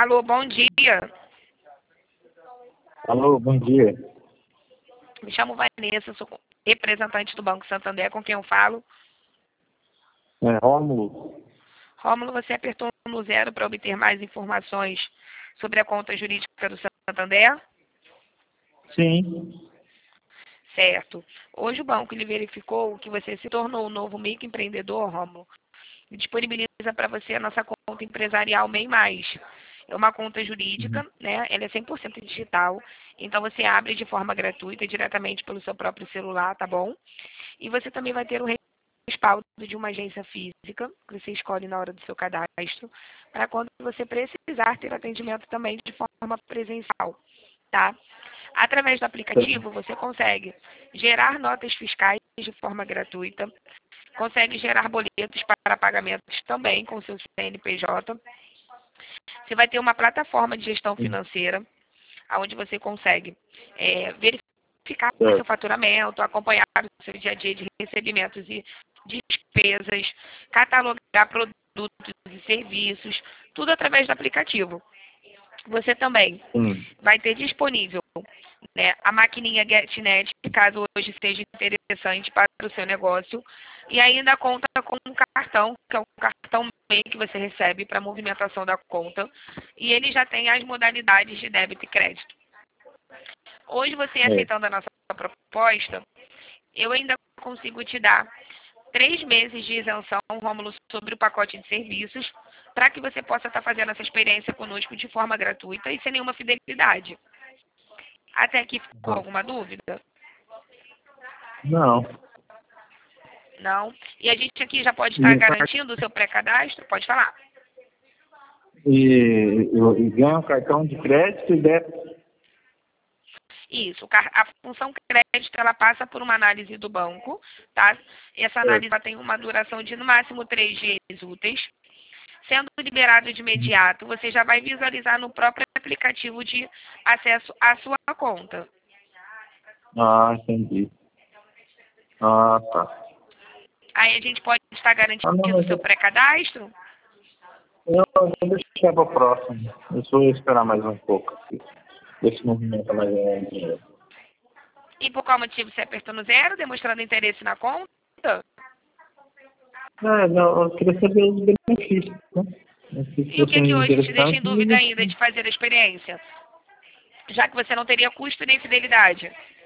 Alô, bom dia. Alô, bom dia. Me chamo Vanessa, sou representante do Banco Santander, com quem eu falo. É Rômulo? Rômulo, você apertou no 0 para obter mais informações sobre a conta jurídica do Santander? Sim. Certo. Hoje o banco ele verificou que você se tornou um novo microempreendedor, Rômulo, e disponibiliza para você a nossa conta empresarial MEI Mais. É uma conta jurídica, né? Ela é 100% digital, então você abre de forma gratuita diretamente pelo seu próprio celular, tá bom? E você também vai ter o respaldo de uma agência física, que você escolhe na hora do seu cadastro, para quando você precisar ter atendimento também de forma presencial, tá? Através do aplicativo, você consegue gerar notas fiscais de forma gratuita, consegue gerar boletos para pagamentos também com seu CNPJ. Você vai ter uma plataforma de gestão financeira, onde você consegue verificar o seu Certo. faturamento, acompanhar o seu dia a dia de recebimentos e despesas, catalogar produtos e serviços, tudo através do aplicativo. Você também Sim. vai ter disponível, né, a maquininha GetNet, caso hoje seja interessante para o seu negócio, e ainda conta com um cartão, que é um cartão MEI que você recebe para movimentação da conta, e ele já tem as modalidades de débito e crédito. Hoje, você aceitando a nossa proposta, eu ainda consigo te dar 3 meses de isenção, Rômulo, sobre o pacote de serviços, para que você possa estar fazendo essa experiência conosco de forma gratuita e sem nenhuma fidelidade. Até aqui ficou alguma dúvida? Não. Não? E a gente aqui já pode estar garantindo o seu pré-cadastro? Pode falar. E ganha um cartão de crédito e débito. Isso. A função crédito, ela passa por uma análise do banco, tá? Essa análise ela tem uma duração de, no máximo, 3 dias úteis. Sendo liberado de imediato, você já vai visualizar no próprio aplicativo de acesso à sua conta. Ah, entendi. Ah, tá. Aí a gente pode estar garantindo Não, o seu pré-cadastro? eu vou deixar para o próximo. Eu só vou esperar mais um pouco. Esse movimento mais dinheiro. E por qual motivo você apertou no 0, demonstrando interesse na conta? Não, eu queria saber os benefícios, né? Se E o fosse que hoje te deixa em interessante, dúvida ainda de fazer a experiência? Já que você não teria custo nem fidelidade.